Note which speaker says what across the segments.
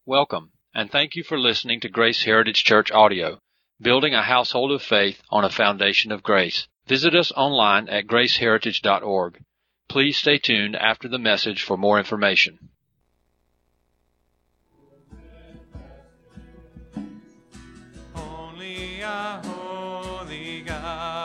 Speaker 1: Welcome, and thank you for listening to Grace Heritage Church Audio, building a household of faith on a foundation of grace. Visit us online at graceheritage.org. Please stay tuned after the message for more information.
Speaker 2: Only a holy God.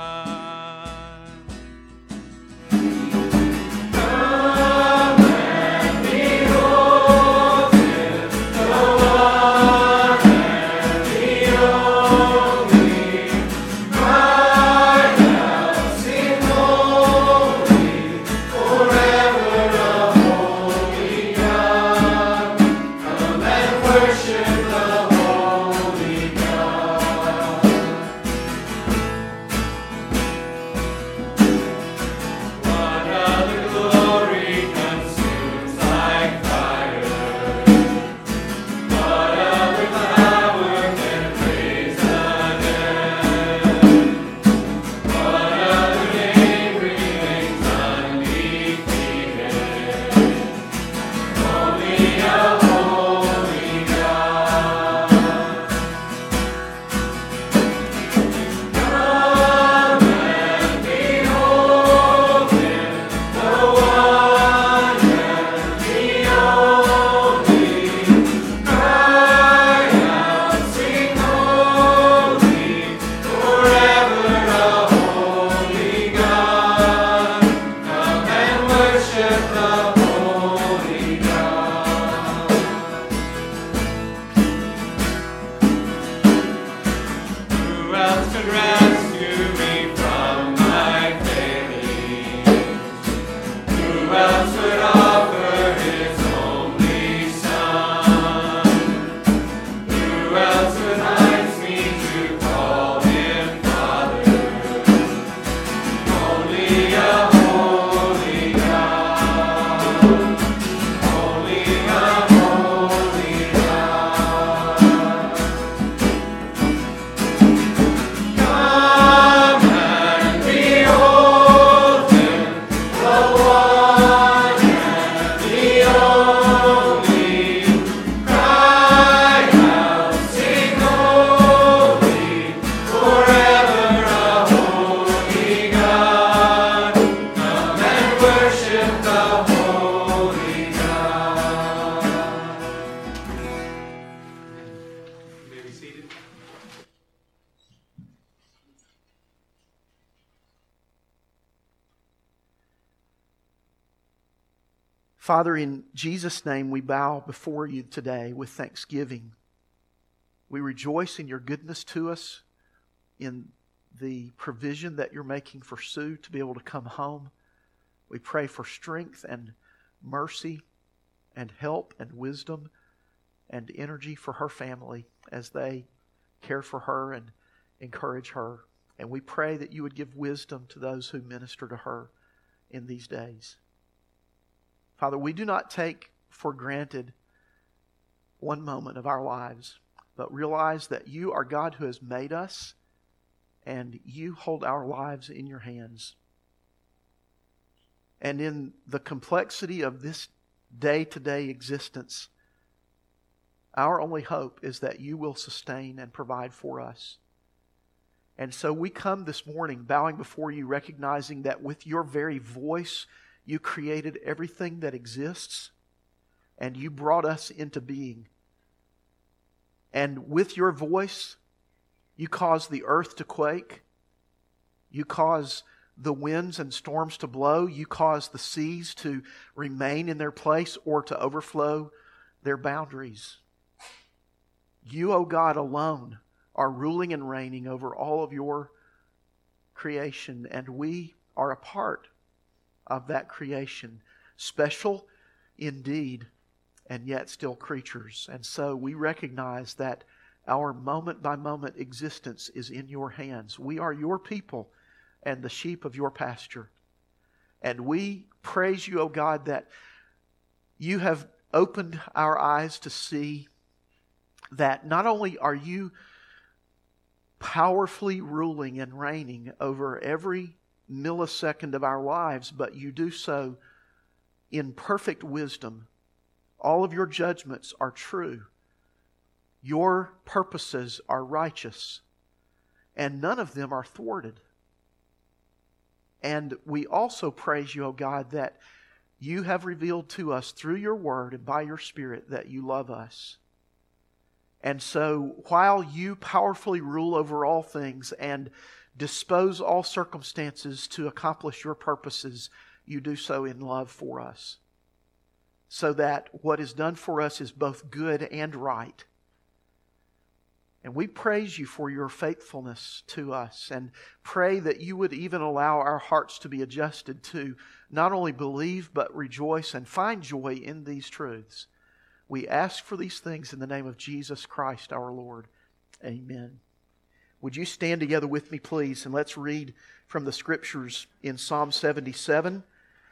Speaker 3: Father, in Jesus' name, we bow before you today with thanksgiving. We rejoice in your goodness to us, in the provision that you're making for Sue to be able to come home. We pray for strength and mercy and help and wisdom and energy for her family as they care for her and encourage her. And we pray that you would give wisdom to those who minister to her in these days. Father, we do not take for granted one moment of our lives, but realize that you are God who has made us, and you hold our lives in your hands. And in the complexity of this day-to-day existence, our only hope is that you will sustain and provide for us. And so we come this morning bowing before you, recognizing that with your very voice, you created everything that exists, and you brought us into being. And with your voice, you caused the earth to quake. You caused the winds and storms to blow. You caused the seas to remain in their place or to overflow their boundaries. You, O God, alone are ruling and reigning over all of your creation, and we are a part of that creation, special indeed, and yet still creatures. And so we recognize that our moment-by-moment existence is in your hands. We are your people and the sheep of your pasture. And we praise you, O God, that you have opened our eyes to see that not only are you powerfully ruling and reigning over every millisecond of our lives, but you do so in perfect wisdom All of your judgments are true. Your purposes are righteous, and none of them are thwarted. And we also praise you, O God, that you have revealed to us through your word and by your Spirit that you love us. And so while you powerfully rule over all things and dispose all circumstances to accomplish your purposes, you do so in love for us, so that what is done for us is both good and right. And we praise you for your faithfulness to us, and pray that you would even allow our hearts to be adjusted to not only believe but rejoice and find joy in these truths. We ask for these things in the name of Jesus Christ our Lord. Amen. Would you stand together with me, please, and let's read from the Scriptures in Psalm 77.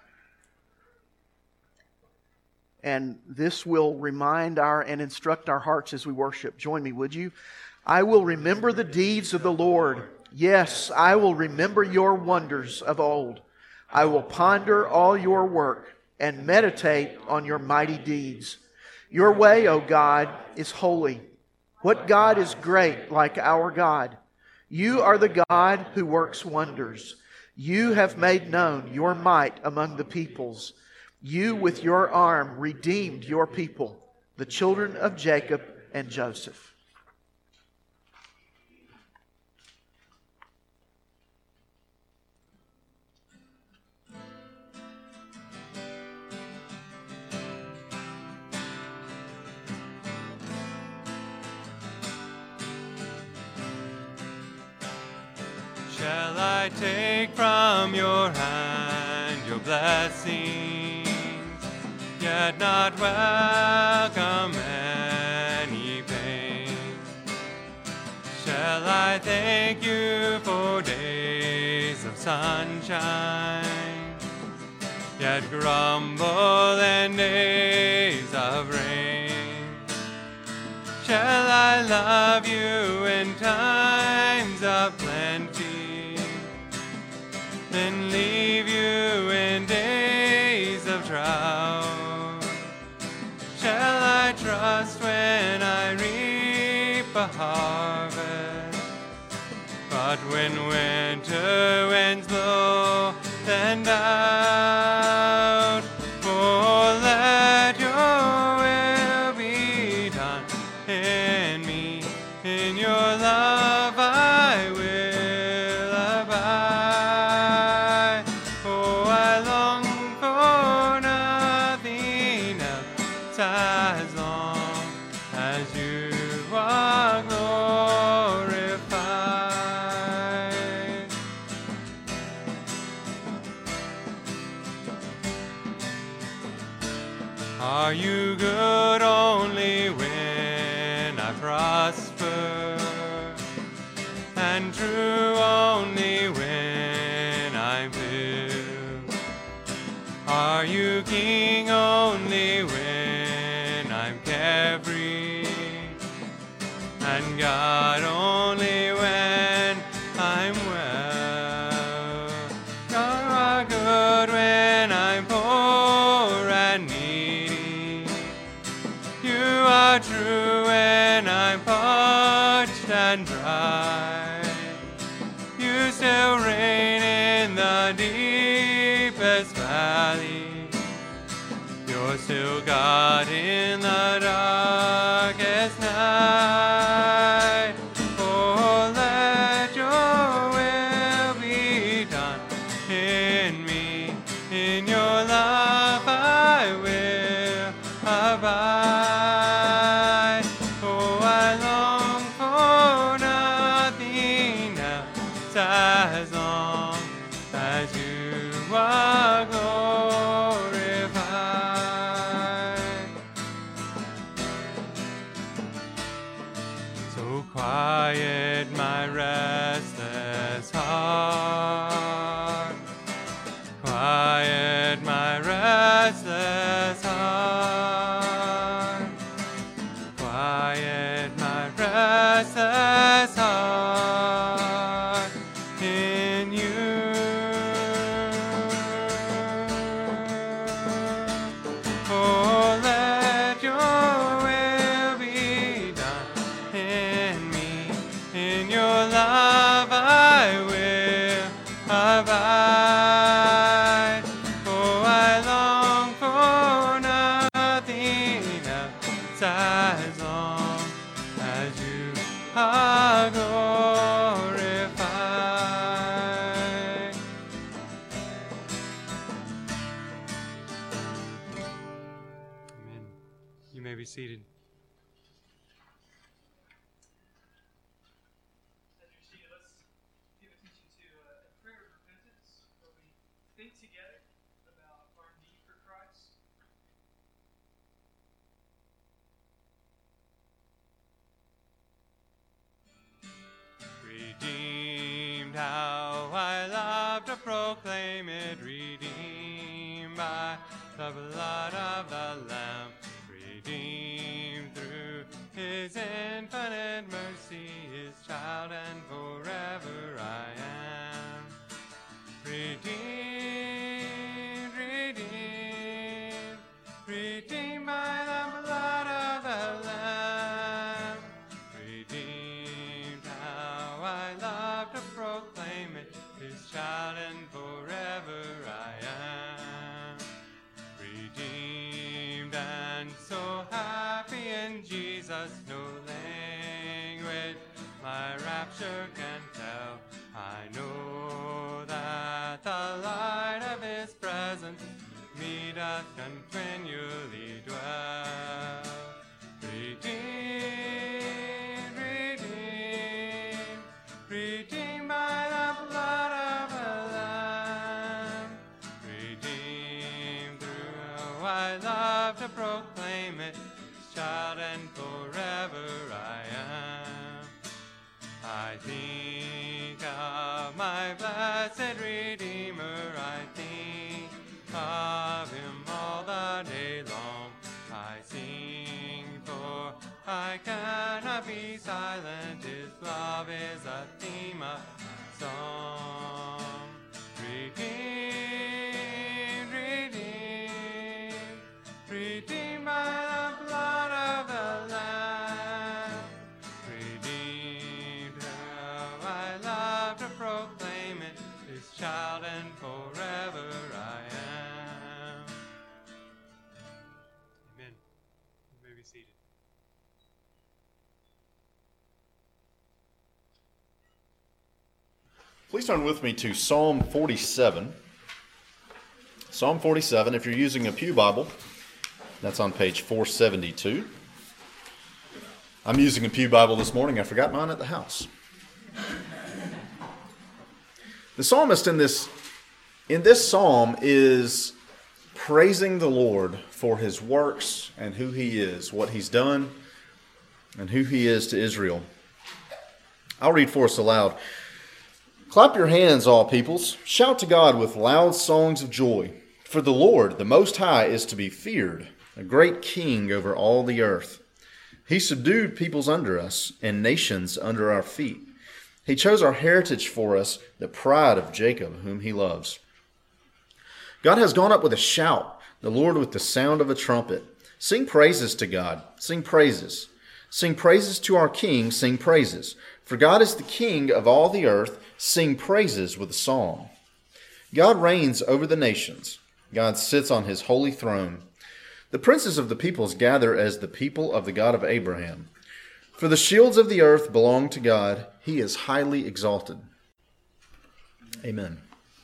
Speaker 3: And this will remind and instruct our hearts as we worship. Join me, would you? I will remember the deeds of the Lord. Yes, I will remember your wonders of old. I will ponder all your work and meditate on your mighty deeds. Your way, O God, is holy. What God is great like our God? You are the God who works wonders. You have made known your might among the peoples. You with your arm redeemed your people, the children of Jacob and Joseph.
Speaker 2: Shall I take from your hand your blessings, yet not welcome any pain? Shall I thank you for days of sunshine, yet grumble in days of rain? Shall I love you in times of plenty, then leave you in days of drought? Shall I trust when I reap a harvest, but when winter winds blow, then doubt? For let your will be done in me, in your love I will abide. Oh, I long for nothing else as long as you are glorified. Are you good only when I prosper, and true only when I'm filled? Are you king only when I'm carefree, and God only when I'm well? You are good when I'm poor and needy. You are true when I'm parched and dry. You still reign in the deepest valley. You're still God in the darkest night. Oh, let your will be done in me. In your love I will abide. Oh, I long for nothing else as long as you are glorified. So quiet my restless heart, quiet my restless heart, quiet my restless heart in you. Oh, let as long as you are glorified. Amen. You may be seated.
Speaker 4: As you're seated, let's give attention to a prayer of repentance where we think together about our need for Christ.
Speaker 2: Redeemed, how I love to proclaim it, redeemed by the blood of the Lamb, redeemed through His infinite mercy, His child, and forever I am. Redeemed, redeemed, redeemed by the blood of the Lamb, redeemed, how I love to proclaim it, His child, and forever I am. Redeemed and so happy in Jesus, no language my rapture can tell. I know that the light of His presence me doth continually dwell. Redeemed, redeemed, redeemed by the blood of the Lamb, redeemed through I love to proclaim it, His child, and forever I am. I think of my blessed Redeemer, I think of Him all the day long. I sing, for I cannot be silent, His love is a theme of my song. Redeemed, redeemed, redeemed by the blood of the Lamb, redeemed, how I love to proclaim it, His child, and forever I am. Amen. You may be seated.
Speaker 5: Please turn with me to Psalm 47. Psalm 47, if you're using a Pew Bible, that's on page 472. I'm using a Pew Bible this morning. I forgot mine at the house. The psalmist in this psalm is praising the Lord for His works and who He is, what He's done, and who He is to Israel. I'll read for us aloud. Clap your hands, all peoples. Shout to God with loud songs of joy. For the Lord, the Most High, is to be feared, a great king over all the earth. He subdued peoples under us and nations under our feet. He chose our heritage for us, the pride of Jacob, whom He loves. God has gone up with a shout, the Lord with the sound of a trumpet. Sing praises to God. Sing praises. Sing praises to our King. Sing praises. For God is the King of all the earth. Sing praises with a psalm. God reigns over the nations. God sits on His holy throne. The princes of the peoples gather as the people of the God of Abraham. For the shields of the earth belong to God. He is highly exalted. Amen.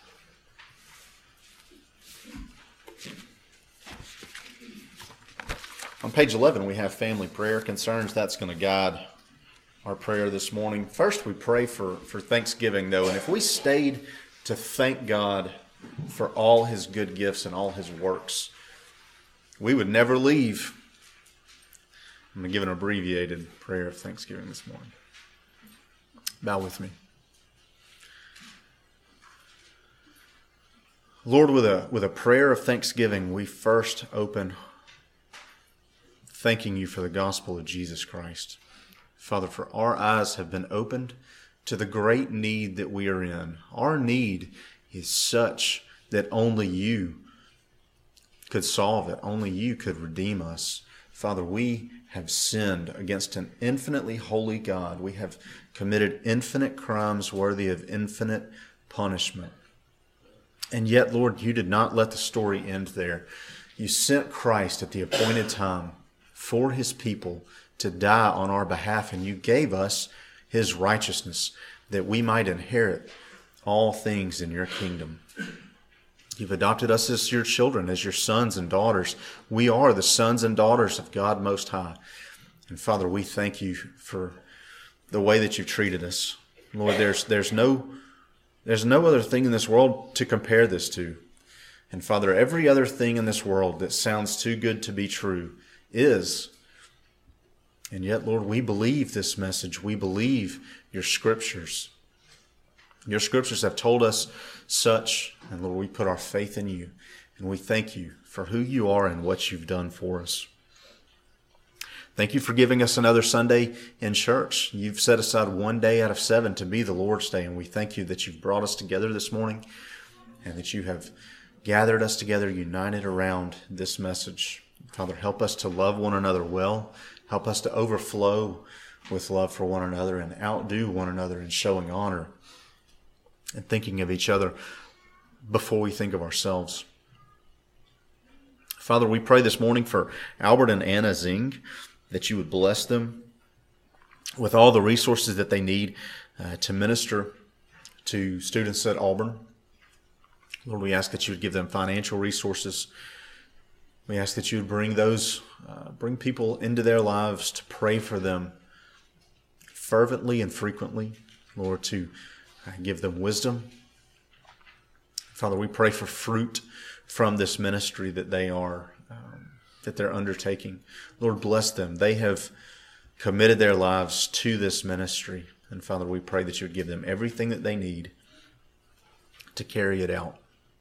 Speaker 5: On page 11, we have family prayer concerns. That's going to guide our prayer this morning. First, we pray for Thanksgiving, though. And if we stayed to thank God for all His good gifts and all His works, we would never leave. I'm going to give an abbreviated prayer of thanksgiving this morning. Bow with me. Lord, with a prayer of thanksgiving, we first open thanking You for the gospel of Jesus Christ. Father, for our eyes have been opened to the great need that we are in. Our need is such that only You could solve it. Only You could redeem us. Father, we have sinned against an infinitely holy God. We have committed infinite crimes worthy of infinite punishment. And yet, Lord, You did not let the story end there. You sent Christ at the appointed time for his people to die on our behalf, and you gave us his righteousness that we might inherit all things in your kingdom. You've adopted us as your children, as your sons and daughters. We are the sons and daughters of God Most High. And Father, we thank you for the way that you've treated us. Lord, there's no other thing in this world to compare this to. And Father, every other thing in this world that sounds too good to be true is. And yet, Lord, we believe this message. We believe your scriptures. Your scriptures have told us such. And Lord, we put our faith in you. And we thank you for who you are and what you've done for us. Thank you for giving us another Sunday in church. You've set aside one day out of 7 to be the Lord's Day. And we thank you that you've brought us together this morning and that you have gathered us together, united around this message. Father, help us to love one another well. Help us to overflow with love for one another and outdo one another in showing honor and thinking of each other before we think of ourselves. Father, we pray this morning for Albert and Anna Zing, that you would bless them with all the resources that they need to minister to students at Auburn. Lord, we ask that you would give them financial resources. We ask that you would bring people into their lives to pray for them fervently and frequently. Lord, to give them wisdom. Father, we pray for fruit from this ministry that they're undertaking. Lord, bless them. They have committed their lives to this ministry. And Father, we pray that you would give them everything that they need to carry it out.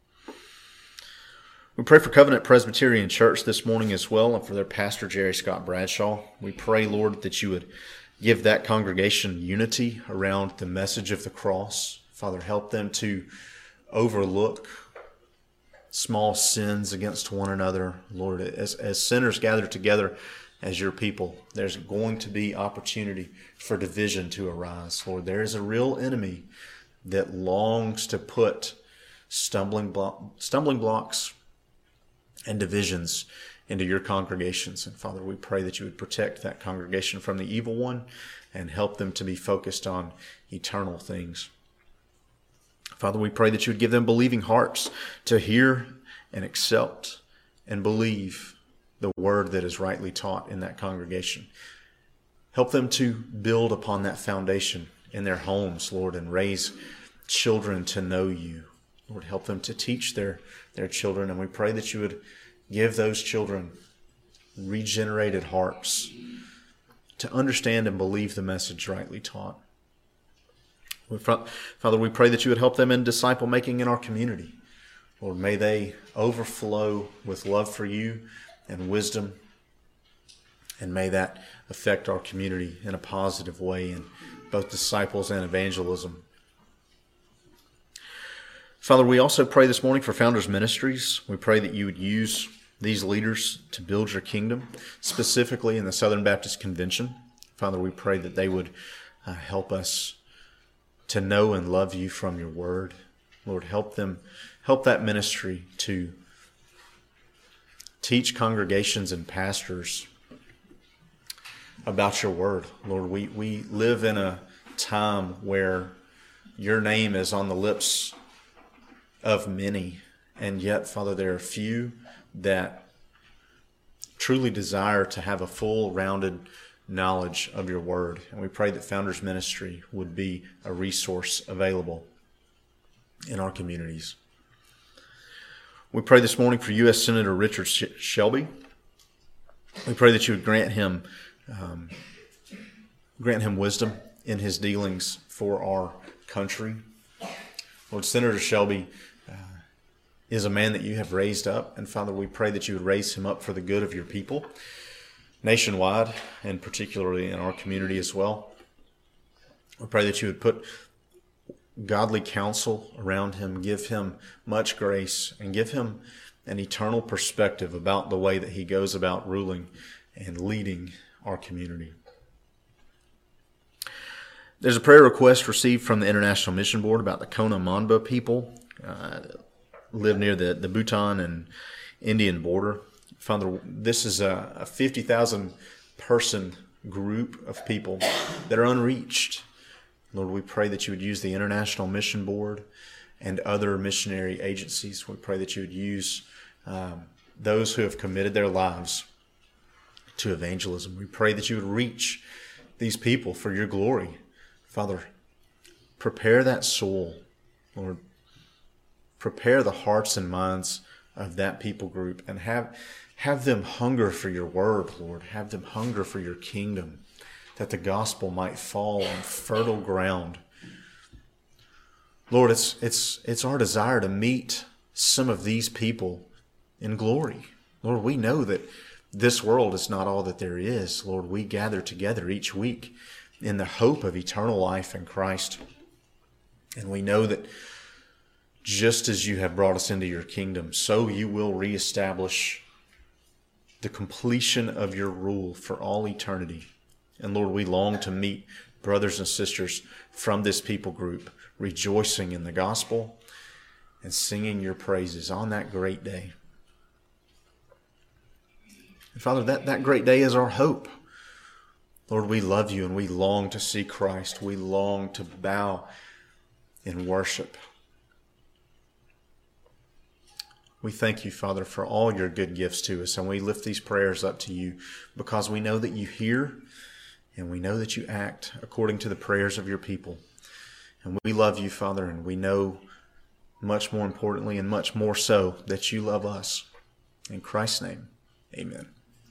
Speaker 5: We pray for Covenant Presbyterian Church this morning as well, and for their pastor, Jerry Scott Bradshaw. We pray, Lord, that you would give that congregation unity around the message of the cross. Father, help them to overlook small sins against one another. Lord, as sinners gather together as your people, there's going to be opportunity for division to arise. Lord, there is a real enemy that longs to put stumbling blocks and divisions into your congregations. And Father, we pray that you would protect that congregation from the evil one and help them to be focused on eternal things. Father, we pray that you would give them believing hearts to hear and accept and believe the word that is rightly taught in that congregation. Help them to build upon that foundation in their homes, Lord, and raise children to know you. Lord, help them to teach their children, and we pray that you would give those children regenerated hearts to understand and believe the message rightly taught. Father, we pray that you would help them in disciple making in our community. Lord, may they overflow with love for you and wisdom, and may that affect our community in a positive way in both disciples and evangelism. Father, we also pray this morning for Founders Ministries. We pray that you would use these leaders to build your kingdom, specifically in the Southern Baptist Convention. Father, we pray that they would help us to know and love you from your word. Lord, help that ministry to teach congregations and pastors about your word. Lord, we live in a time where your name is on the lips of many, and yet, Father, there are few that truly desire to have a full, rounded knowledge of your word. And we pray that Founders Ministry would be a resource available in our communities. We pray this morning for U.S. Senator Richard Shelby. We pray that you would grant him wisdom in his dealings for our country. Lord, Senator Shelby is a man that you have raised up, and Father, we pray that you would raise him up for the good of your people nationwide, and particularly in our community as well. We pray that you would put godly counsel around him, give him much grace, and give him an eternal perspective about the way that he goes about ruling and leading our community. There's a prayer request received from the International Mission Board about the Kona Manba people live near the Bhutan and Indian border. Father, this is a 50,000 person group of people that are unreached. Lord, we pray that you would use the International Mission Board and other missionary agencies. We pray that you would use those who have committed their lives to evangelism. We pray that you would reach these people for your glory. Father, prepare that soul, Lord. Prepare the hearts and minds of that people group and have them hunger for your word, Lord. Have them hunger for your kingdom, that the gospel might fall on fertile ground. Lord, it's our desire to meet some of these people in glory. Lord, we know that this world is not all that there is. Lord, we gather together each week in the hope of eternal life in Christ. And we know that just as you have brought us into your kingdom, so you will reestablish the completion of your rule for all eternity. And Lord, we long to meet brothers and sisters from this people group, rejoicing in the gospel and singing your praises on that great day. And Father, that great day is our hope. Lord, we love you and we long to see Christ. We long to bow in worship. We thank you, Father, for all your good gifts to us, and we lift these prayers up to you because we know that you hear and we know that you act according to the prayers of your people. And we love you, Father, and we know much more importantly and much more so that you love us. In Christ's name, amen.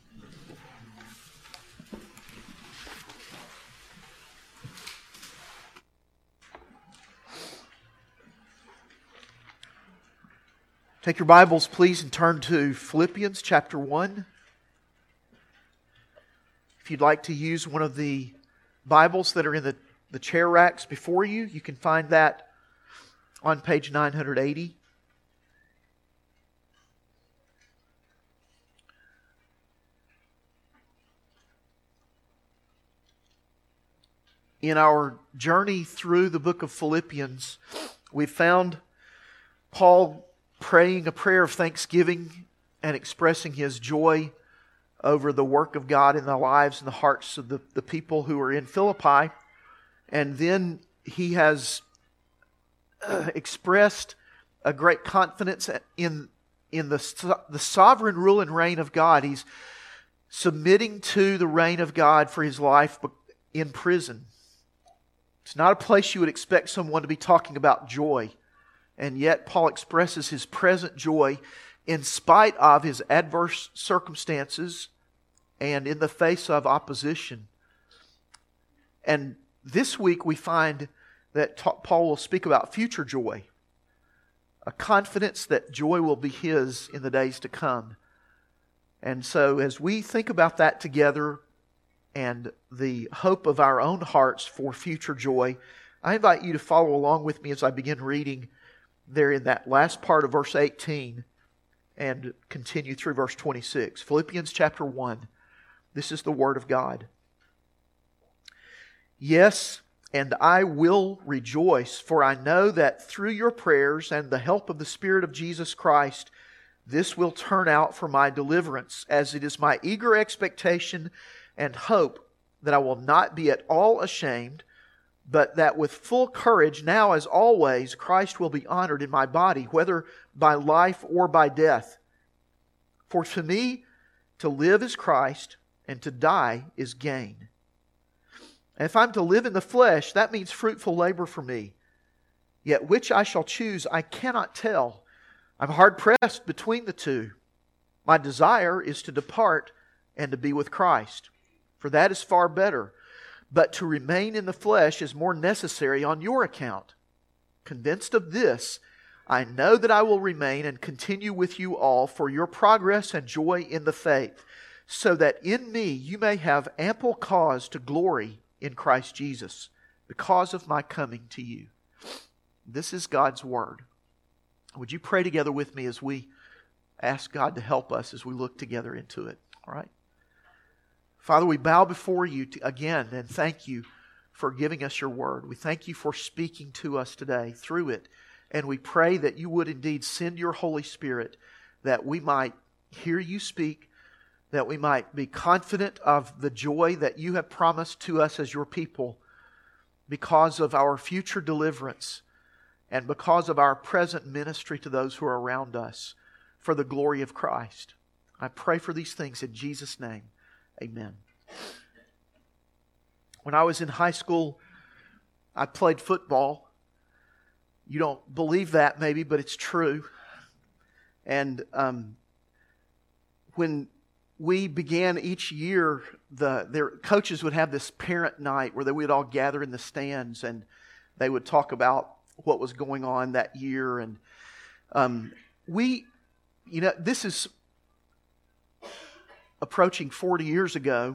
Speaker 3: Take your Bibles, please, and turn to Philippians chapter 1. If you'd like to use one of the Bibles that are in the chair racks before you, you can find that on page 980. In our journey through the book of Philippians, we found Paul praying a prayer of thanksgiving and expressing his joy over the work of God in the lives and the hearts of the people who are in Philippi. And then he has expressed a great confidence in the sovereign rule and reign of God. He's submitting to the reign of God for his life in prison. It's not a place you would expect someone to be talking about joy. And yet Paul expresses his present joy in spite of his adverse circumstances and in the face of opposition. And this week we find that Paul will speak about future joy, a confidence that joy will be his in the days to come. And so as we think about that together and the hope of our own hearts for future joy, I invite you to follow along with me as I begin reading there in that last part of verse 18 and continue through verse 26. Philippians chapter 1. This is the Word of God. Yes, and I will rejoice, for I know that through your prayers and the help of the Spirit of Jesus Christ, this will turn out for my deliverance, as it is my eager expectation and hope that I will not be at all ashamed, but that with full courage, now as always, Christ will be honored in my body, whether by life or by death. For to me, to live is Christ, and to die is gain. And if I'm to live in the flesh, that means fruitful labor for me. Yet which I shall choose, I cannot tell. I'm hard-pressed between the two. My desire is to depart and to be with Christ, for that is far better. But to remain in the flesh is more necessary on your account. Convinced of this, I know that I will remain and continue with you all for your progress and joy in the faith, so that in me you may have ample cause to glory in Christ Jesus, because of my coming to you. This is God's Word. Would you pray together with me as we ask God to help us as we look together into it? All right? Father, we bow before you again and thank you for giving us your word. We thank you for speaking to us today through it. And we pray that you would indeed send your Holy Spirit that we might hear you speak, that we might be confident of the joy that you have promised to us as your people because of our future deliverance and because of our present ministry to those who are around us for the glory of Christ. I pray for these things in Jesus' name. Amen. When I was in high school, I played football. You don't believe that maybe, but it's true. And when we began each year, their coaches would have this parent night where they would all gather in the stands and they would talk about what was going on that year. And this is approaching 40 years ago.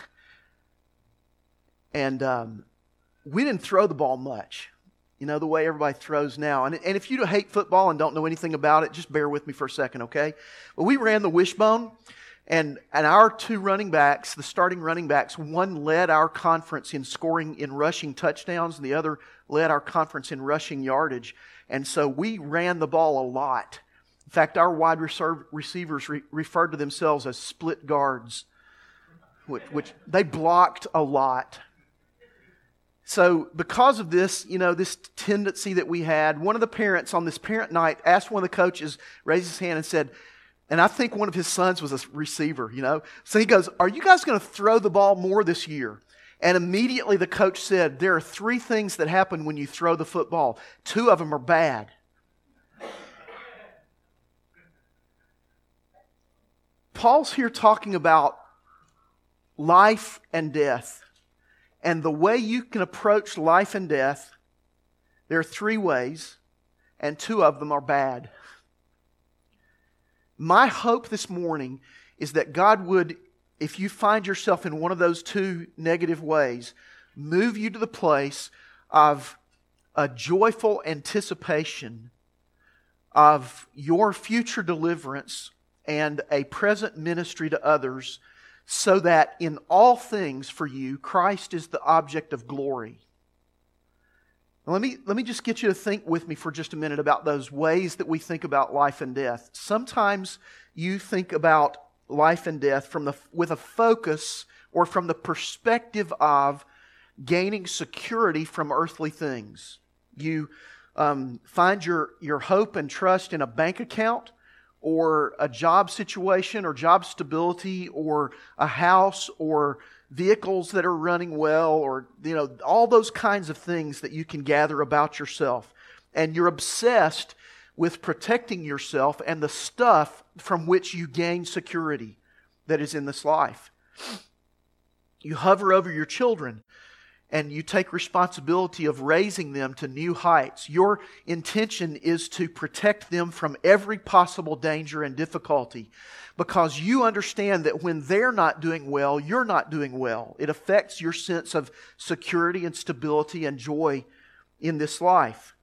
Speaker 3: And we didn't throw the ball much, the way everybody throws now. And if you hate football and don't know anything about it, just bear with me for a second, okay? But we ran the wishbone, and our two running backs, the starting running backs, one led our conference in scoring in rushing touchdowns, and the other led our conference in rushing yardage. And so we ran the ball a lot. In fact, our wide receivers referred to themselves as split guards, which they blocked a lot. So because of this, this tendency that we had, one of the parents on this parent night asked one of the coaches, raised his hand and said, and I think one of his sons was a receiver, So he goes, "Are you guys going to throw the ball more this year?" And immediately the coach said, "There are 3 things that happen when you throw the football. 2 of them are bad." Paul's here talking about life and death. And the way you can approach life and death, there are 3 ways, and 2 of them are bad. My hope this morning is that God would, if you find yourself in one of those 2 negative ways, move you to the place of a joyful anticipation of your future deliverance and a present ministry to others, so that in all things for you, Christ is the object of glory. Now, let me just get you to think with me for just a minute about those ways that we think about life and death. Sometimes you think about life and death with a focus or from the perspective of gaining security from earthly things. You find your hope and trust in a bank account, or a job situation, or job stability, or a house, or vehicles that are running well, or all those kinds of things that you can gather about yourself. And you're obsessed with protecting yourself and the stuff from which you gain security that is in this life. You hover over your children, and you take responsibility of raising them to new heights. Your intention is to protect them from every possible danger and difficulty, because you understand that when they're not doing well, you're not doing well. It affects your sense of security and stability and joy in this life.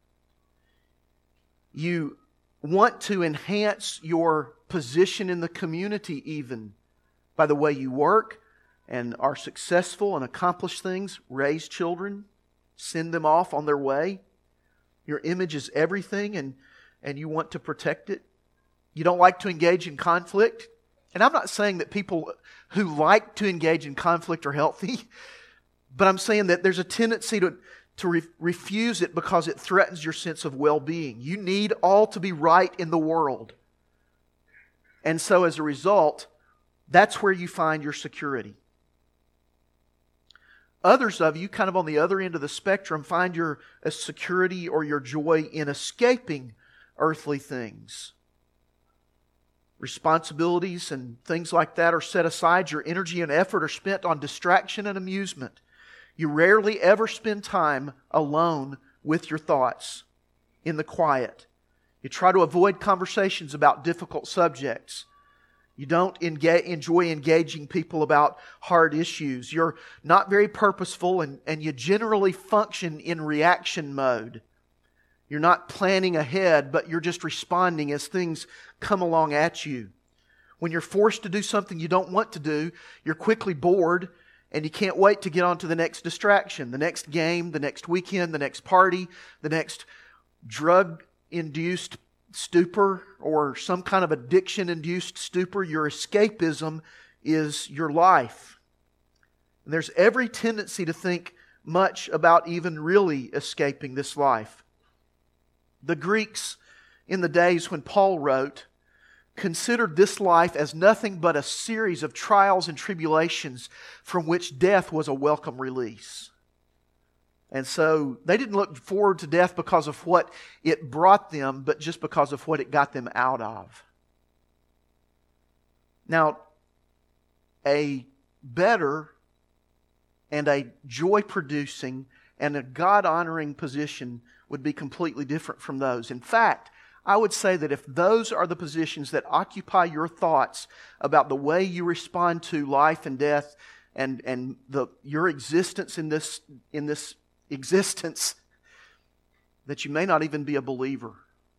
Speaker 3: You want to enhance your position in the community even by the way you work, and are successful and accomplish things, raise children, send them off on their way. Your image is everything, and you want to protect it. You don't like to engage in conflict. And I'm not saying that people who like to engage in conflict are healthy, but I'm saying that there's a tendency to refuse it because it threatens your sense of well-being. You need all to be right in the world. And so as a result, that's where you find your security. Others of you, kind of on the other end of the spectrum, find your security or your joy in escaping earthly things. Responsibilities and things like that are set aside. Your energy and effort are spent on distraction and amusement. You rarely ever spend time alone with your thoughts in the quiet. You try to avoid conversations about difficult subjects. You don't enjoy engaging people about hard issues. You're not very purposeful, and you generally function in reaction mode. You're not planning ahead, but you're just responding as things come along at you. When you're forced to do something you don't want to do, you're quickly bored, and you can't wait to get on to the next distraction, the next game, the next weekend, the next party, the next drug-induced stupor or some kind of addiction-induced stupor. Your escapism is your life. And there's every tendency to think much about even really escaping this life. The Greeks in the days when Paul wrote considered this life as nothing but a series of trials and tribulations from which death was a welcome release. And so they didn't look forward to death because of what it brought them, but just because of what it got them out of. Now, a better and a joy-producing and a God-honoring position would be completely different from those. In fact, I would say that if those are the positions that occupy your thoughts about the way you respond to life and death and your existence in this existence, that you may not even be a believer.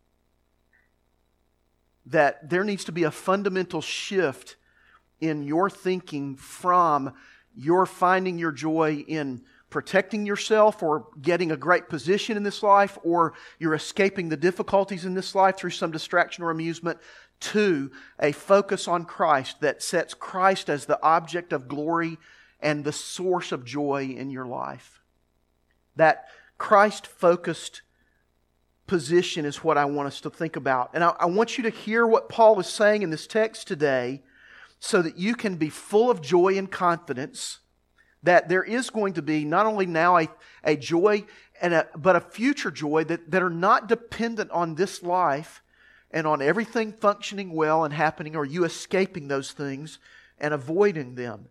Speaker 3: That there needs to be a fundamental shift in your thinking from your finding your joy in protecting yourself or getting a great position in this life, or you're escaping the difficulties in this life through some distraction or amusement, to a focus on Christ that sets Christ as the object of glory and the source of joy in your life. That Christ-focused position is what I want us to think about. And I want you to hear what Paul is saying in this text today so that you can be full of joy and confidence that there is going to be not only now a joy but a future joy that are not dependent on this life and on everything functioning well and happening, or you escaping those things and avoiding them.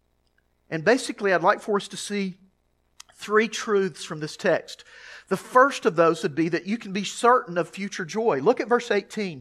Speaker 3: And basically, I'd like for us to see three truths from this text. The first of those would be that you can be certain of future joy. Look at verse 18.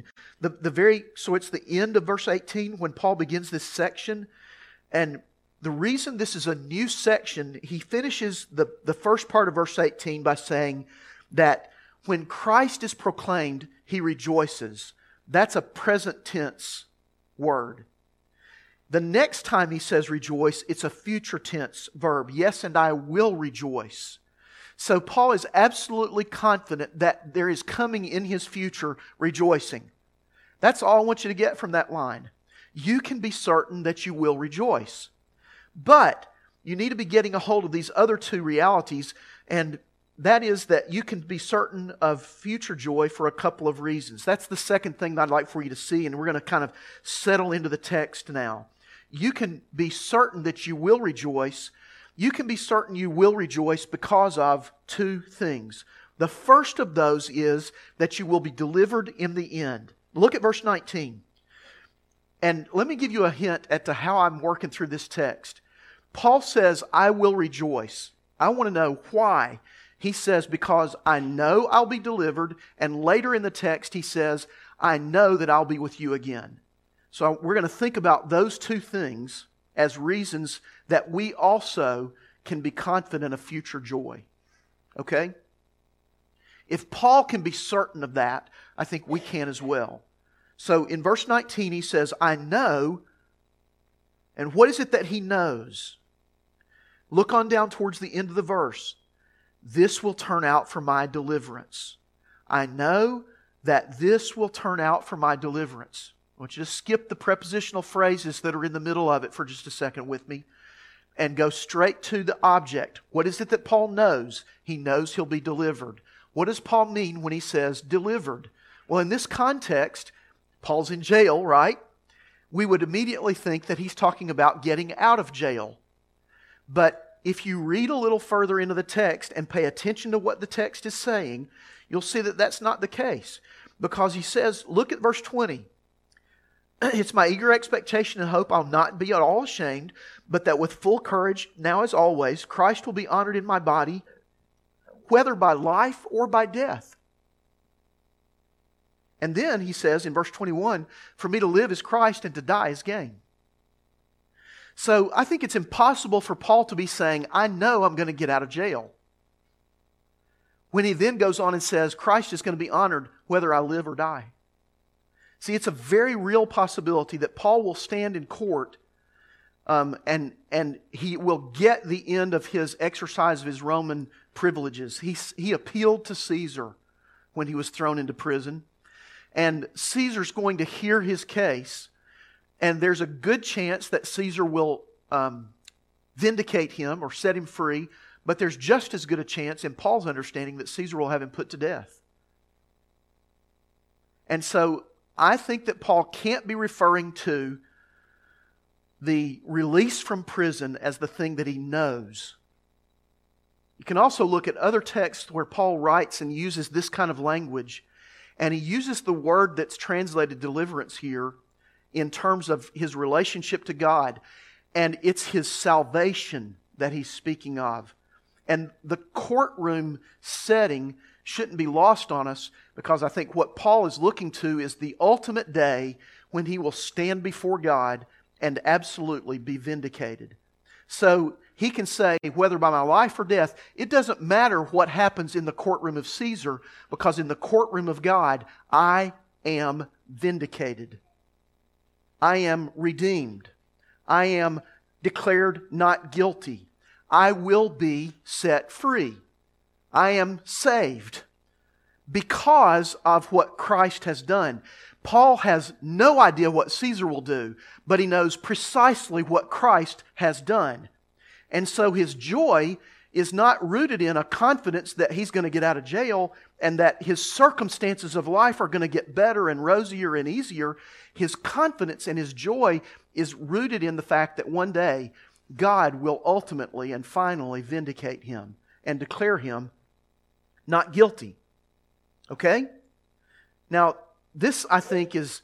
Speaker 3: So it's the end of verse 18 when Paul begins this section. And the reason this is a new section, he finishes the first part of verse 18 by saying that when Christ is proclaimed, he rejoices. That's a present tense word. The next time he says rejoice, it's a future tense verb. Yes, and I will rejoice. So Paul is absolutely confident that there is coming in his future rejoicing. That's all I want you to get from that line. You can be certain that you will rejoice. But you need to be getting a hold of these other two realities, and that is that you can be certain of future joy for a couple of reasons. That's the second thing that I'd like for you to see, and we're going to kind of settle into the text now. You can be certain that you will rejoice. You can be certain you will rejoice because of two things. The first of those is that you will be delivered in the end. Look at verse 19. And let me give you a hint as to how I'm working through this text. Paul says, I will rejoice. I want to know why. He says, because I know I'll be delivered. And later in the text, he says, I know that I'll be with you again. So we're going to think about those two things as reasons that we also can be confident of future joy. Okay? If Paul can be certain of that, I think we can as well. So in verse 19 he says, I know. And what is it that he knows? Look on down towards the end of the verse. This will turn out for my deliverance. I know that this will turn out for my deliverance. I want you to skip the prepositional phrases that are in the middle of it for just a second with me and go straight to the object. What is it that Paul knows? He knows he'll be delivered. What does Paul mean when he says delivered? Well, in this context, Paul's in jail, right? We would immediately think that he's talking about getting out of jail. But if you read a little further into the text and pay attention to what the text is saying, you'll see that that's not the case. Because he says, look at verse 20. It's my eager expectation and hope I'll not be at all ashamed, but that with full courage, now as always, Christ will be honored in my body, whether by life or by death. And then he says in verse 21, for me to live is Christ and to die is gain. So I think it's impossible for Paul to be saying, I know I'm going to get out of jail, when he then goes on and says, Christ is going to be honored whether I live or die. See, it's a very real possibility that Paul will stand in court and he will get the end of his exercise of his Roman privileges. He appealed to Caesar when he was thrown into prison. and Caesar's going to hear his case, and there's a good chance that Caesar will vindicate him or set him free, but there's just as good a chance, in Paul's understanding, that Caesar will have him put to death. And so I think that Paul can't be referring to the release from prison as the thing that he knows. You can also look at other texts where Paul writes and uses this kind of language, and he uses the word that's translated deliverance here in terms of his relationship to God, and it's his salvation that he's speaking of. And the courtroom setting shouldn't be lost on us, because I think what Paul is looking to is the ultimate day when he will stand before God and absolutely be vindicated. So he can say, whether by my life or death, it doesn't matter what happens in the courtroom of Caesar, because in the courtroom of God, I am vindicated. I am redeemed. I am declared not guilty. I will be set free. I am saved because of what Christ has done. Paul has no idea what Caesar will do, but he knows precisely what Christ has done. And so his joy is not rooted in a confidence that he's going to get out of jail and that his circumstances of life are going to get better and rosier and easier. His confidence and his joy is rooted in the fact that one day God will ultimately and finally vindicate him and declare him not guilty. Okay? Now, this, I think, is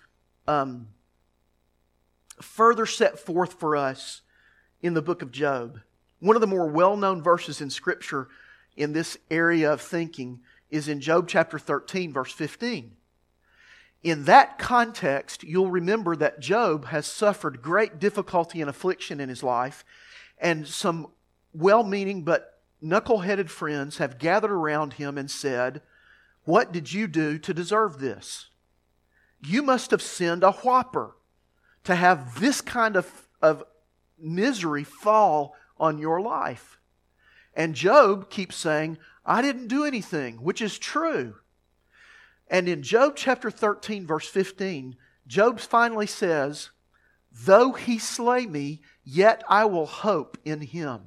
Speaker 3: further set forth for us in the book of Job. One of the more well-known verses in Scripture in this area of thinking is in Job chapter 13, verse 15. In that context, you'll remember that Job has suffered great difficulty and affliction in his life, and some well-meaning but knuckle-headed friends have gathered around him and said, "What did you do to deserve this? You must have sinned a whopper to have this kind of misery fall on your life." And Job keeps saying, "I didn't do anything," which is true. And in Job chapter 13, verse 15, Job finally says, "Though he slay me, yet I will hope in him."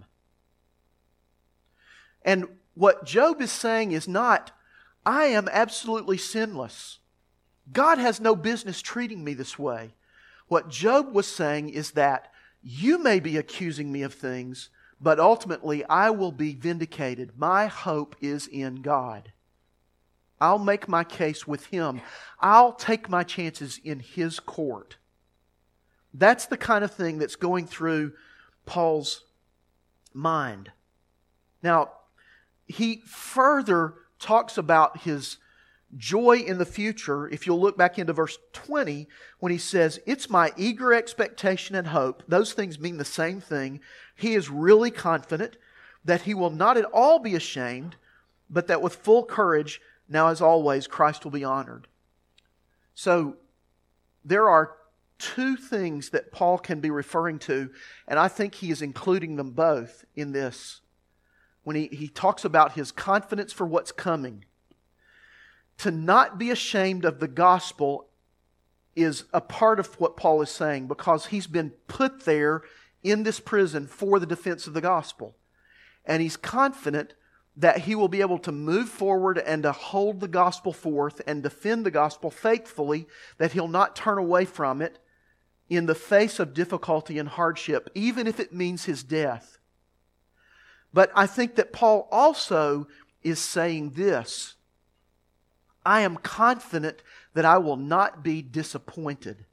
Speaker 3: And what Job is saying is not, I am absolutely sinless. God has no business treating me this way. What Job was saying is that you may be accusing me of things, but ultimately I will be vindicated. My hope is in God. I'll make my case with Him. I'll take my chances in His court. That's the kind of thing that's going through Paul's mind. Now, he further talks about his joy in the future. If you'll look back into verse 20, when he says, "It's my eager expectation and hope." Those things mean the same thing. He is really confident that he will not at all be ashamed, but that with full courage, now as always, Christ will be honored. So, there are two things that Paul can be referring to, and I think he is including them both in this. When he talks about his confidence for what's coming. To not be ashamed of the gospel is a part of what Paul is saying, because he's been put there in this prison for the defense of the gospel. And he's confident that he will be able to move forward and to hold the gospel forth and defend the gospel faithfully, that he'll not turn away from it in the face of difficulty and hardship, even if it means his death. But I think that Paul also is saying this: I am confident that I will not be disappointed.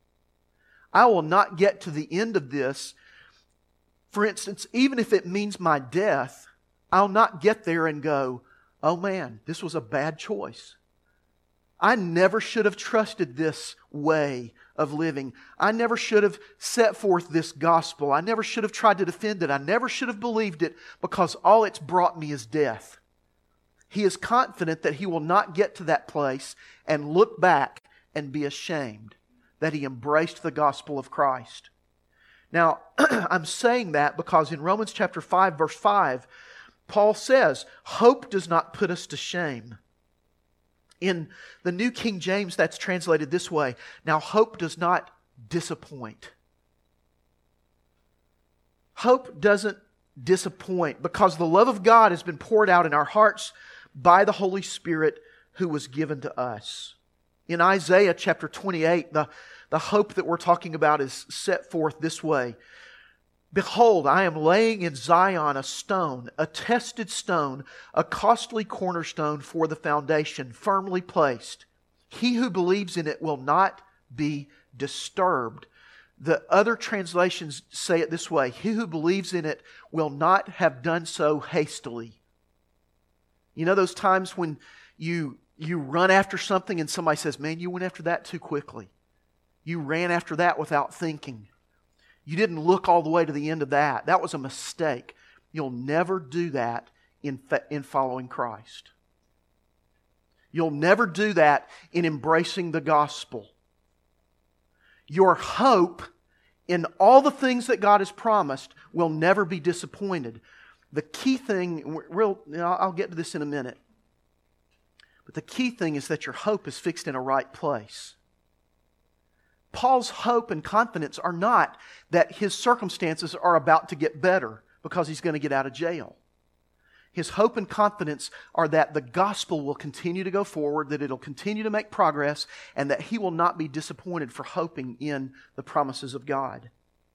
Speaker 3: I will not get to the end of this. For instance, even if it means my death, I'll not get there and go, "Oh man, this was a bad choice. I never should have trusted this way of living. I never should have set forth this gospel. I never should have tried to defend it. I never should have believed it, because all it's brought me is death." He is confident that he will not get to that place and look back and be ashamed that he embraced the gospel of Christ. Now, I'm saying that because in Romans chapter 5, verse 5, Paul says, hope does not put us to shame. In the New King James, that's translated this way: now hope does not disappoint. Hope doesn't disappoint because the love of God has been poured out in our hearts by the Holy Spirit who was given to us. In Isaiah chapter 28, the hope that we're talking about is set forth this way: behold, I am laying in Zion a stone, a tested stone, a costly cornerstone for the foundation, firmly placed. He who believes in it will not be disturbed. The other translations say it this way: he who believes in it will not have done so hastily. You know those times when you run after something and somebody says, man, you went after that too quickly. You ran after that without thinking. You didn't look all the way to the end of that. That was a mistake. You'll never do that in following Christ. You'll never do that in embracing the gospel. Your hope in all the things that God has promised will never be disappointed. The key thing, I'll get to this in a minute, but the key thing is that your hope is fixed in a right place. Paul's hope and confidence are not that his circumstances are about to get better because he's going to get out of jail. His hope and confidence are that the gospel will continue to go forward, that it'll continue to make progress, and that he will not be disappointed for hoping in the promises of God.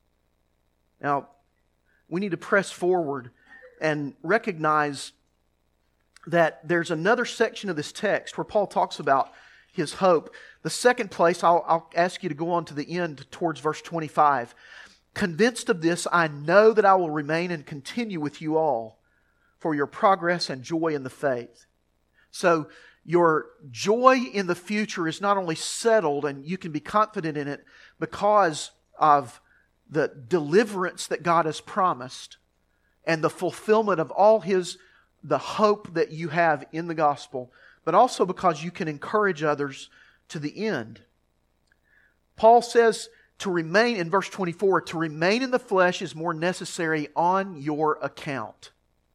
Speaker 3: Now, we need to press forward and recognize that there's another section of this text where Paul talks about his hope. The second place, I'll ask you to go on to the end towards verse 25. Convinced of this, I know that I will remain and continue with you all for your progress and joy in the faith. So your joy in the future is not only settled and you can be confident in it because of the deliverance that God has promised and the fulfillment of all the hope that you have in the gospel, but also because you can encourage others to the end. Paul says to remain, in verse 24, to remain in the flesh is more necessary on your account.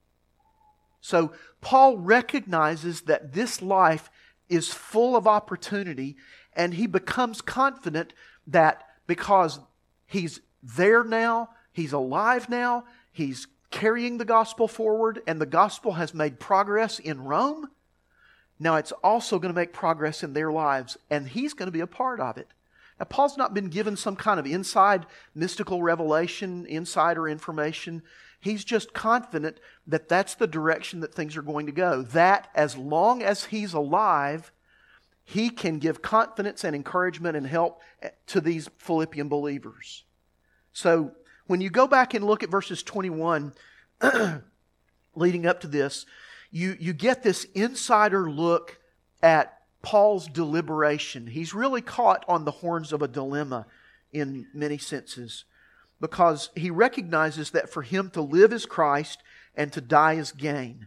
Speaker 3: So Paul recognizes that this life is full of opportunity, and he becomes confident that because he's there now, he's alive now, he's carrying the gospel forward, and the gospel has made progress in Rome, now it's also going to make progress in their lives, and he's going to be a part of it. Now, Paul's not been given some kind of inside mystical revelation, insider information. He's just confident that that's the direction that things are going to go. That as long as he's alive, he can give confidence and encouragement and help to these Philippian believers. So when you go back and look at verses 21 leading up to this, you get this insider look at Paul's deliberation. He's really caught on the horns of a dilemma in many senses, because he recognizes that for him to live is Christ and to die is gain.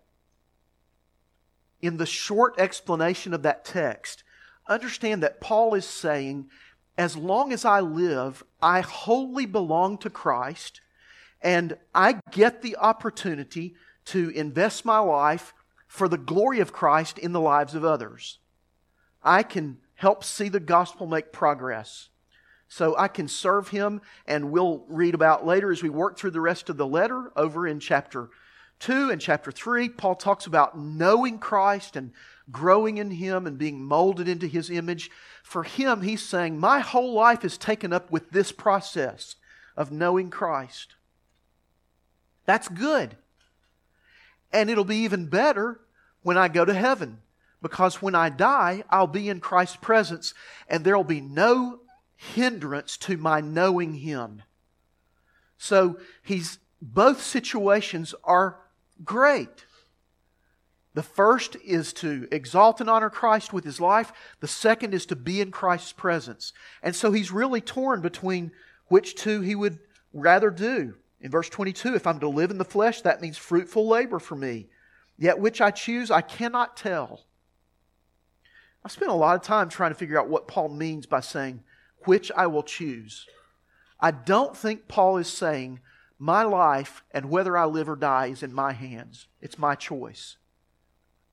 Speaker 3: In the short explanation of that text, understand that Paul is saying, as long as I live, I wholly belong to Christ, and I get the opportunity to invest my life for the glory of Christ in the lives of others. I can help see the gospel make progress. So I can serve Him, and we'll read about later as we work through the rest of the letter over in chapter 2 and chapter 3. Paul talks about knowing Christ and growing in Him and being molded into His image. For him, he's saying, my whole life is taken up with this process of knowing Christ. That's good. And it'll be even better when I go to heaven, because when I die, I'll be in Christ's presence, and there'll be no hindrance to my knowing Him. So both situations are great. The first is to exalt and honor Christ with his life. The second is to be in Christ's presence. And so he's really torn between which two he would rather do. In verse 22, if I'm to live in the flesh, that means fruitful labor for me. Yet which I choose, I cannot tell. I spent a lot of time trying to figure out what Paul means by saying, which I will choose. I don't think Paul is saying, my life and whether I live or die is in my hands. It's my choice.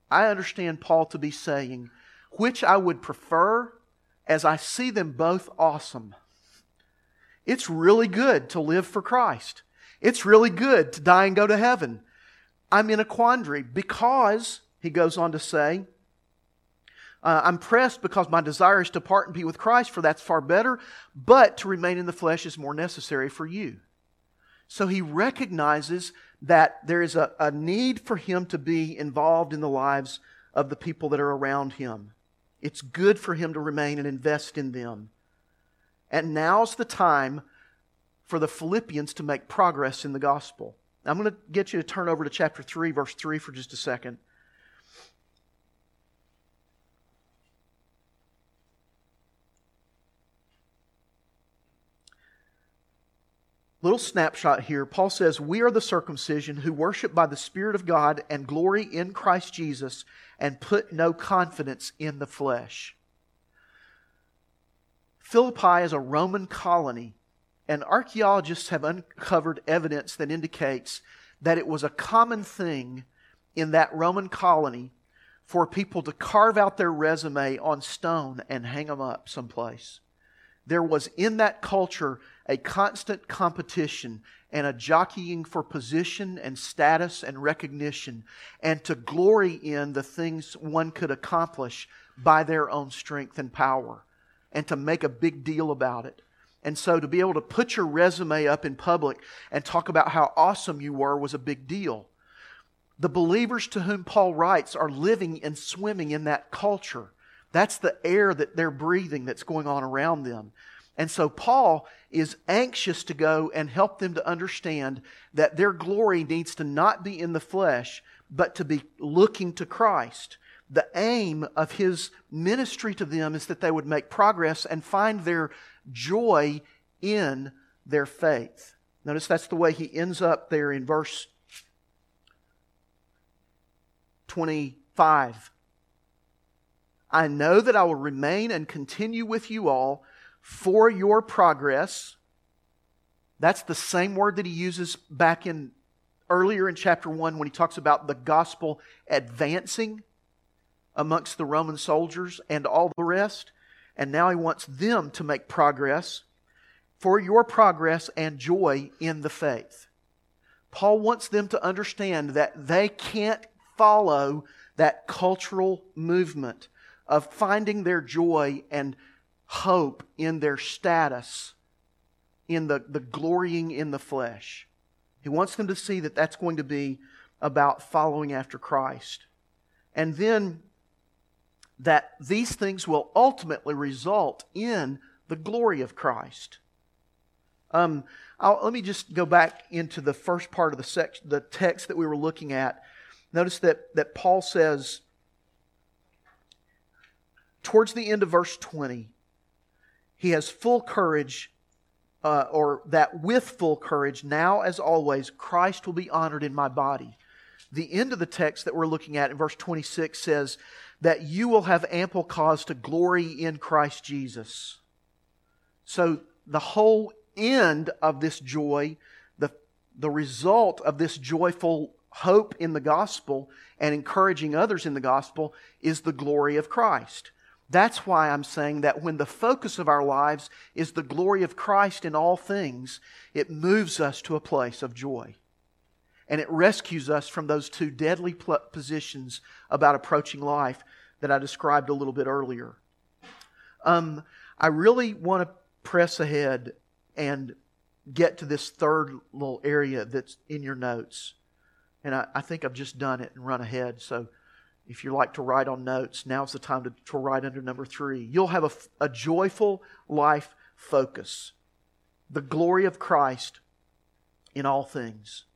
Speaker 3: I understand Paul to be saying, which I would prefer, as I see them both awesome. It's really good to live for Christ. It's really good to die and go to heaven. I'm in a quandary because, he goes on to say, I'm pressed because my desire is to depart and be with Christ, for that's far better, but to remain in the flesh is more necessary for you. So he recognizes that there is a need for him to be involved in the lives of the people that are around him. It's good for him to remain and invest in them. And now's the time for the Philippians to make progress in the gospel. Now, I'm going to get you to turn over to chapter 3, verse 3 for just a second. Little snapshot here. Paul says, we are the circumcision who worship by the Spirit of God and glory in Christ Jesus and put no confidence in the flesh. Philippi is a Roman colony, and archaeologists have uncovered evidence that indicates that it was a common thing in that Roman colony for people to carve out their resume on stone and hang them up someplace. There was in that culture a constant competition and a jockeying for position and status and recognition, and to glory in the things one could accomplish by their own strength and power, and to make a big deal about it. And so to be able to put your resume up in public and talk about how awesome you were was a big deal. The believers to whom Paul writes are living and swimming in that culture. That's the air that they're breathing that's going on around them. And so Paul is anxious to go and help them to understand that their glory needs to not be in the flesh, but to be looking to Christ. The aim of his ministry to them is that they would make progress and find their joy in their faith. Notice that's the way he ends up there in verse 25. I know that I will remain and continue with you all for your progress. That's the same word that he uses back in earlier in chapter 1 when he talks about the gospel advancing amongst the Roman soldiers and all the rest. And now he wants them to make progress for your progress and joy in the faith. Paul wants them to understand that they can't follow that cultural movement of finding their joy and hope in their status, in the glorying in the flesh. He wants them to see that that's going to be about following after Christ. And then that these things will ultimately result in the glory of Christ. Let me just go back into the first part of the text that we were looking at. Notice that Paul says, towards the end of verse 20, he has full courage, or that with full courage, now as always, Christ will be honored in my body. The end of the text that we're looking at in verse 26 says that you will have ample cause to glory in Christ Jesus. So the whole end of this joy, the result of this joyful hope in the gospel and encouraging others in the gospel is the glory of Christ. That's why I'm saying that when the focus of our lives is the glory of Christ in all things, it moves us to a place of joy. And it rescues us from those two deadly positions about approaching life that I described a little bit earlier. I really want to press ahead and get to this third little area that's in your notes. And I think I've just done it and run ahead. So if you like to write on notes, now's the time to write under number 3. You'll have a joyful life focus. The glory of Christ in all things.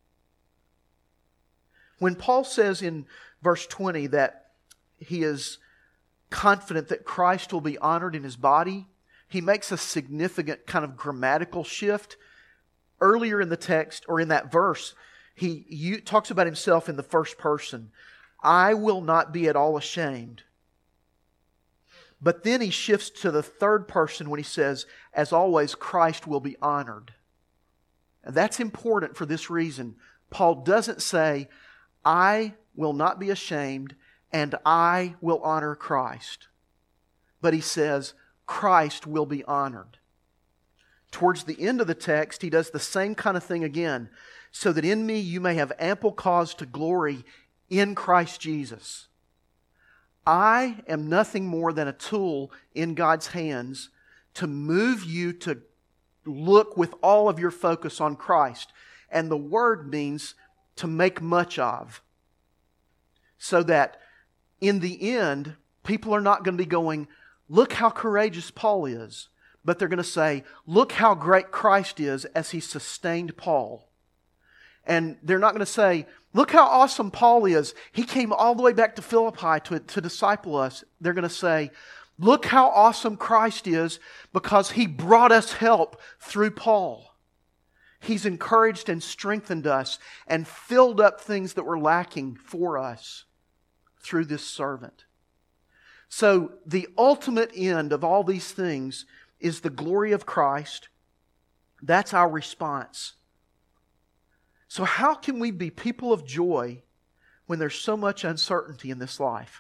Speaker 3: When Paul says in verse 20 that he is confident that Christ will be honored in his body, he makes a significant kind of grammatical shift. Earlier in the text, or in that verse, he talks about himself in the first person. I will not be at all ashamed. But then he shifts to the third person when he says, as always, Christ will be honored. And that's important for this reason. Paul doesn't say, I will not be ashamed and I will honor Christ. But he says, Christ will be honored. Towards the end of the text, he does the same kind of thing again. So that in me you may have ample cause to glory in Christ Jesus. I am nothing more than a tool in God's hands to move you to look with all of your focus on Christ. And the word means to make much of. So that in the end, people are not going to be going, look how courageous Paul is. But they're going to say, look how great Christ is as He sustained Paul. And they're not going to say, look how awesome Paul is. He came all the way back to Philippi to disciple us. They're going to say, look how awesome Christ is because He brought us help through Paul. He's encouraged and strengthened us and filled up things that were lacking for us through this servant. So the ultimate end of all these things is the glory of Christ. That's our response. So how can we be people of joy when there's so much uncertainty in this life?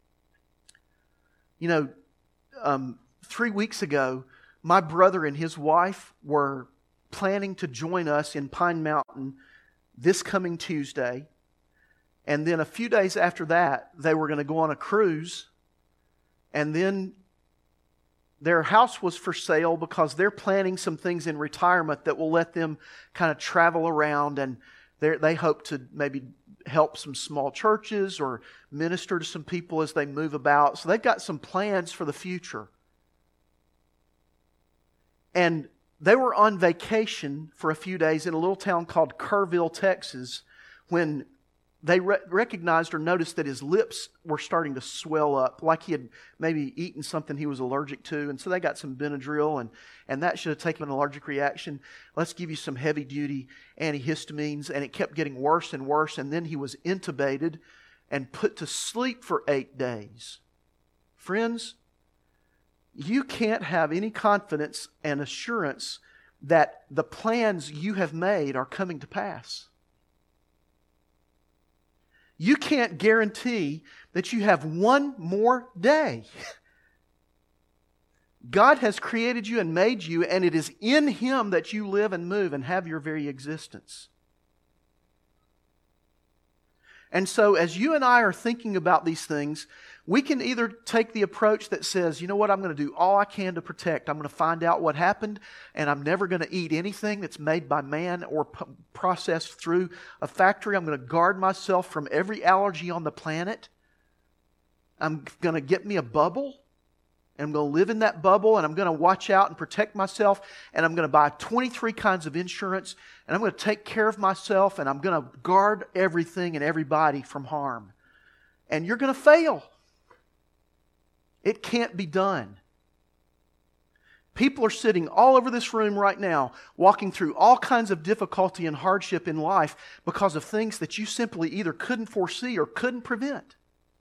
Speaker 3: 3 weeks ago, my brother and his wife were planning to join us in Pine Mountain this coming Tuesday. And then a few days after that, they were going to go on a cruise. And then their house was for sale because they're planning some things in retirement that will let them kind of travel around, and they hope to maybe help some small churches or minister to some people as they move about. So they've got some plans for the future. And they were on vacation for a few days in a little town called Kerrville, Texas, when they recognized or noticed that his lips were starting to swell up, like he had maybe eaten something he was allergic to. And so they got some Benadryl, and that should have taken an allergic reaction. Let's give you some heavy-duty antihistamines. And it kept getting worse and worse. And then he was intubated and put to sleep for 8 days. Friends, you can't have any confidence and assurance that the plans you have made are coming to pass. You can't guarantee that you have one more day. God has created you and made you, and it is in Him that you live and move and have your very existence. And so as you and I are thinking about these things, we can either take the approach that says, you know what, I'm going to do all I can to protect. I'm going to find out what happened, and I'm never going to eat anything that's made by man or processed through a factory. I'm going to guard myself from every allergy on the planet. I'm going to get me a bubble, and I'm going to live in that bubble, and I'm going to watch out and protect myself, and I'm going to buy 23 kinds of insurance, and I'm going to take care of myself, and I'm going to guard everything and everybody from harm. And you're going to fail. It can't be done. People are sitting all over this room right now, walking through all kinds of difficulty and hardship in life because of things that you simply either couldn't foresee or couldn't prevent.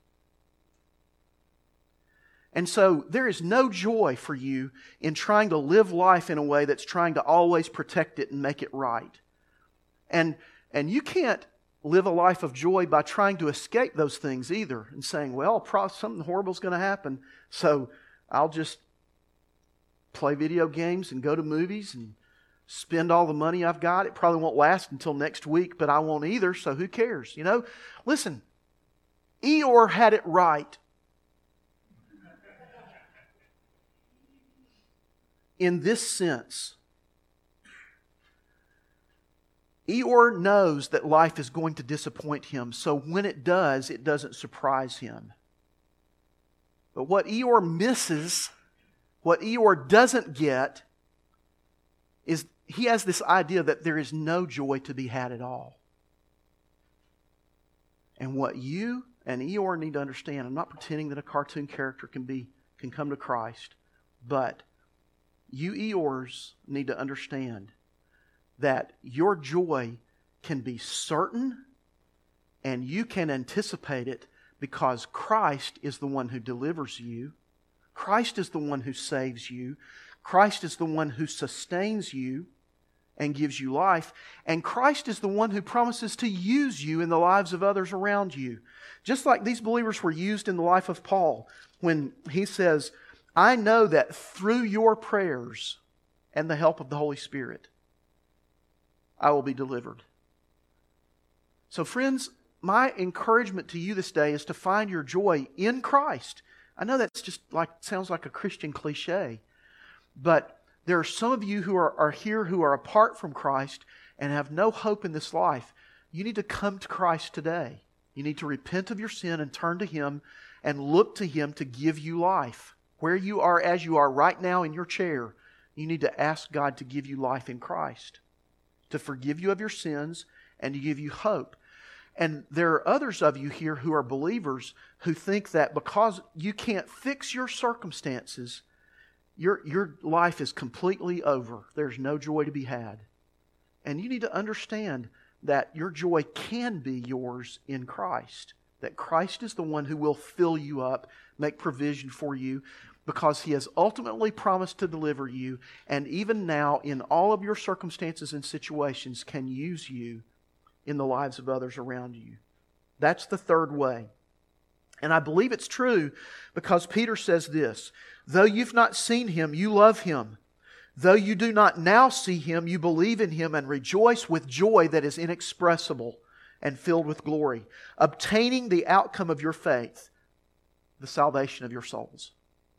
Speaker 3: And so there is no joy for you in trying to live life in a way that's trying to always protect it and make it right. And you can't live a life of joy by trying to escape those things either and saying, well, something horrible is going to happen, so I'll just play video games and go to movies and spend all the money I've got. It probably won't last until next week, but I won't either, so who cares? Listen, Eeyore had it right. In this sense, Eeyore knows that life is going to disappoint him, so when it does, it doesn't surprise him. But what Eeyore misses, what Eeyore doesn't get, is he has this idea that there is no joy to be had at all. And what you and Eeyore need to understand, I'm not pretending that a cartoon character can come to Christ, but you Eeyores need to understand that your joy can be certain and you can anticipate it because Christ is the one who delivers you. Christ is the one who saves you. Christ is the one who sustains you and gives you life. And Christ is the one who promises to use you in the lives of others around you. Just like these believers were used in the life of Paul when he says, I know that through your prayers and the help of the Holy Spirit, I will be delivered. So friends, my encouragement to you this day is to find your joy in Christ. I know that's just sounds like a Christian cliche, but there are some of you who are here who are apart from Christ and have no hope in this life. You need to come to Christ today. You need to repent of your sin and turn to Him and look to Him to give you life. Where you are as you are right now in your chair, you need to ask God to give you life in Christ, to forgive you of your sins and to give you hope. And there are others of you here who are believers who think that because you can't fix your circumstances, your life is completely over. There's no joy to be had. And you need to understand that your joy can be yours in Christ. That Christ is the one who will fill you up, make provision for you, because He has ultimately promised to deliver you, and even now, in all of your circumstances and situations, can use you in the lives of others around you. That's the third way. And I believe it's true because Peter says this, though you've not seen Him, you love Him. Though you do not now see Him, you believe in Him and rejoice with joy that is inexpressible and filled with glory, obtaining the outcome of your faith, the salvation of your souls.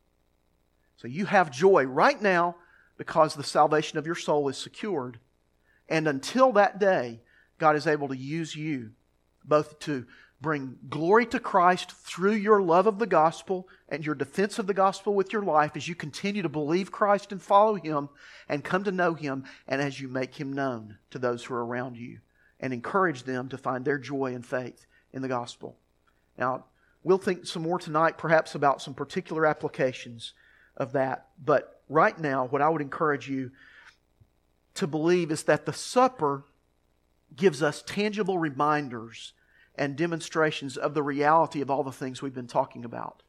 Speaker 3: So you have joy right now because the salvation of your soul is secured. And until that day, God is able to use you both to bring glory to Christ through your love of the gospel and your defense of the gospel with your life as you continue to believe Christ and follow Him and come to know Him, and as you make Him known to those who are around you and encourage them to find their joy and faith in the gospel. Now, we'll think some more tonight perhaps about some particular applications of that. But right now, what I would encourage you to believe is that the supper gives us tangible reminders and demonstrations of the reality of all the things we've been talking about.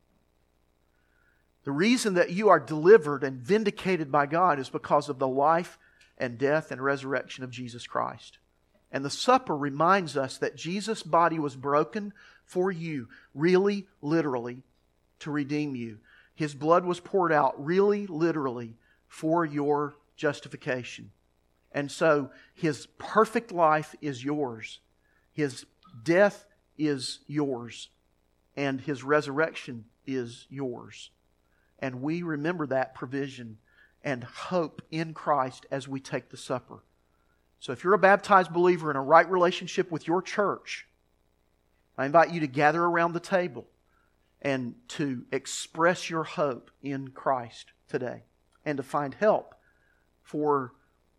Speaker 3: The reason that you are delivered and vindicated by God is because of the life and death and resurrection of Jesus Christ. And the supper reminds us that Jesus' body was broken for you, really, literally, to redeem you. His blood was poured out, really, literally, for your justification. And so His perfect life is yours. His death is yours. And His resurrection is yours. And we remember that provision and hope in Christ as we take the supper. So if you're a baptized believer in a right relationship with your church, I invite you to gather around the table and to express your hope in Christ today and to find help for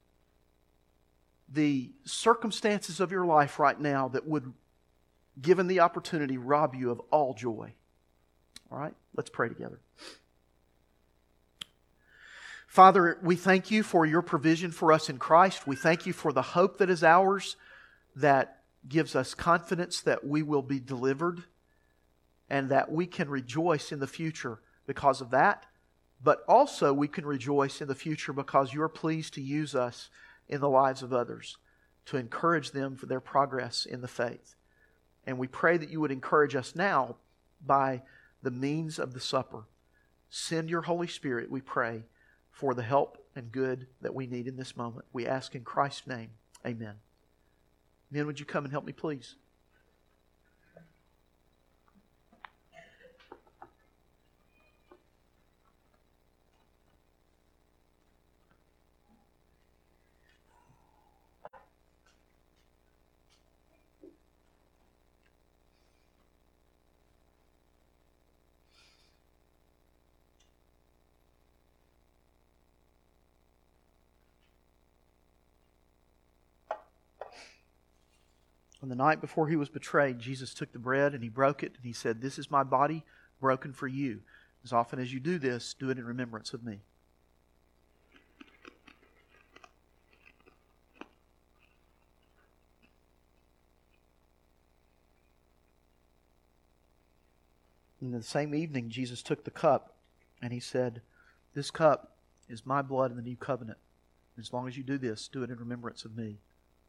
Speaker 3: the circumstances of your life right now that would, given the opportunity, rob you of all joy. All right? Let's pray together. Father, we thank You for Your provision for us in Christ. We thank You for the hope that is ours, that gives us confidence that we will be delivered and that we can rejoice in the future because of that. But also we can rejoice in the future because You are pleased to use us in the lives of others to encourage them for their progress in the faith. And we pray that You would encourage us now by the means of the supper. Send Your Holy Spirit, we pray, for the help and good that we need in this moment. We ask in Christ's name. Amen. Men, would you come and help me, please? On the night before He was betrayed, Jesus took the bread and He broke it and He said, "This is my body broken for you. As often as you do this, do it in remembrance of Me." In the same evening, Jesus took the cup and He said, "This cup is my blood in the new covenant. As long as you do this, do it in remembrance of me.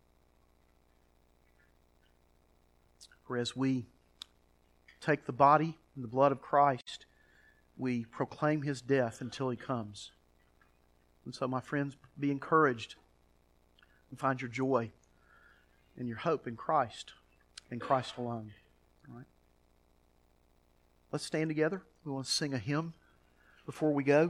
Speaker 3: For as we take the body and the blood of Christ, we proclaim His death until He comes. And so, my friends, be encouraged and find your joy and your hope in Christ and Christ alone. All right? Let's stand together. We want to sing a hymn before we go.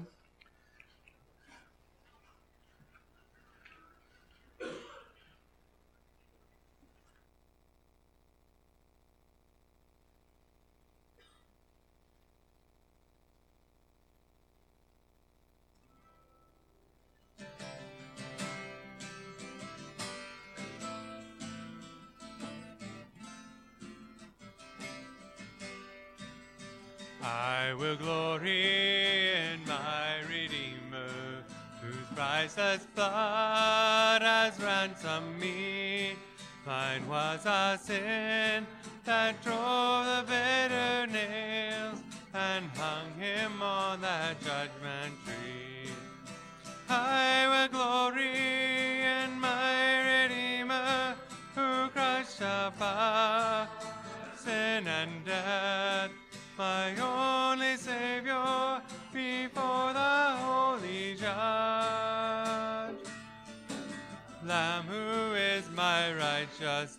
Speaker 2: I will glory in my Redeemer, whose priceless blood has ransomed me. Mine was a sin that drove the bitter nails and hung Him on that judgment tree. I will glory in my Redeemer, who crushed upon sin and death, my only Savior before the holy judge. Lamb who is my righteousness,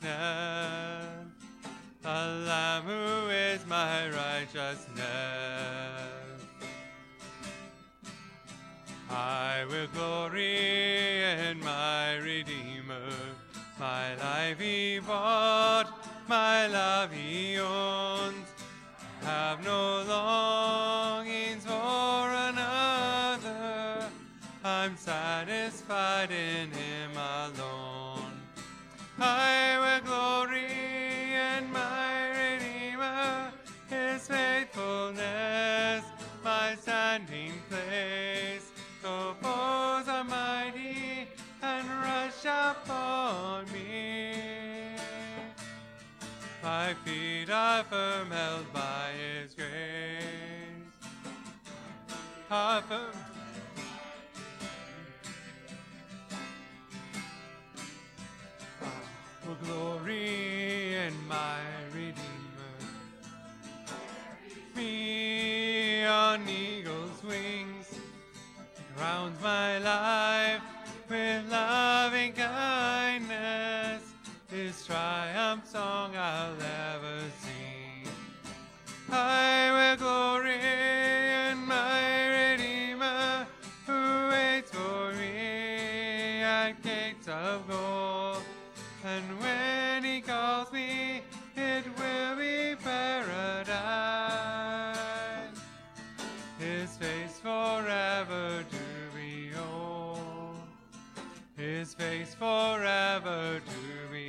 Speaker 2: the Lamb who is my righteousness. I will glory in my Redeemer, my life He bought, my love He owns. Have no longings for another, I'm satisfied in Him alone. I will glory in my Redeemer, His faithfulness, my standing place. Though foes are mighty and rush upon me, my feet are firm, held by His grace. Are firm. I will glory in my Redeemer. Me on eagle's wings, rounds my life with loving kindness. His triumph song I'll ever sing. I will glory in my Redeemer, who waits for me at gates of gold. And when He calls me, it will be paradise. His face forever to behold, His face forever to behold.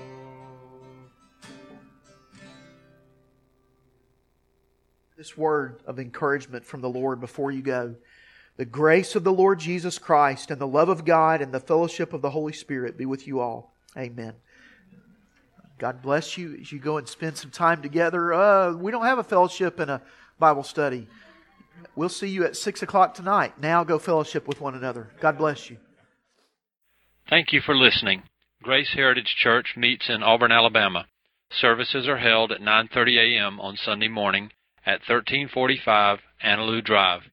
Speaker 3: This word of encouragement from the Lord before you go. The grace of the Lord Jesus Christ and the love of God and the fellowship of the Holy Spirit be with you all. Amen. God bless you as you go and spend some time together. We don't have a fellowship and a Bible study. We'll see you at 6 o'clock tonight. Now go fellowship with one another. God bless you.
Speaker 1: Thank you for listening. Grace Heritage Church meets in Auburn, Alabama. Services are held at 9:30 a.m. on Sunday morning at 1345 Annaloo Drive.